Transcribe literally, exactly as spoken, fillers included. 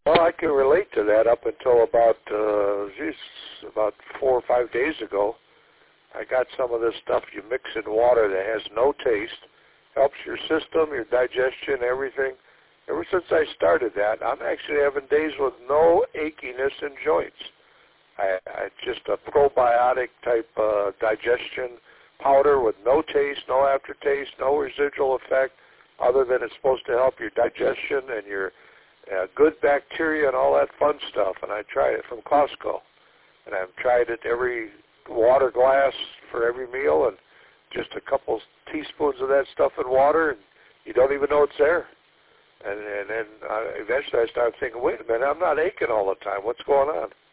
Well, I can relate to that up until about, uh, geez, about four or five days ago. I got some of this stuff you mix in water that has no taste, helps your system, your digestion, everything. Ever since I started that, I'm actually having days with no achiness in joints. I, I just a probiotic type uh, digestion powder with no taste, no aftertaste, no residual effect, other than it's supposed to help your digestion and your uh, good bacteria and all that fun stuff. And I tried it from Costco, and I've tried it every water glass for every meal, and just a couple teaspoons of that stuff in water, and you don't even know it's there. And, and then uh, eventually I started thinking, wait a minute, I'm not aching all the time. What's going on?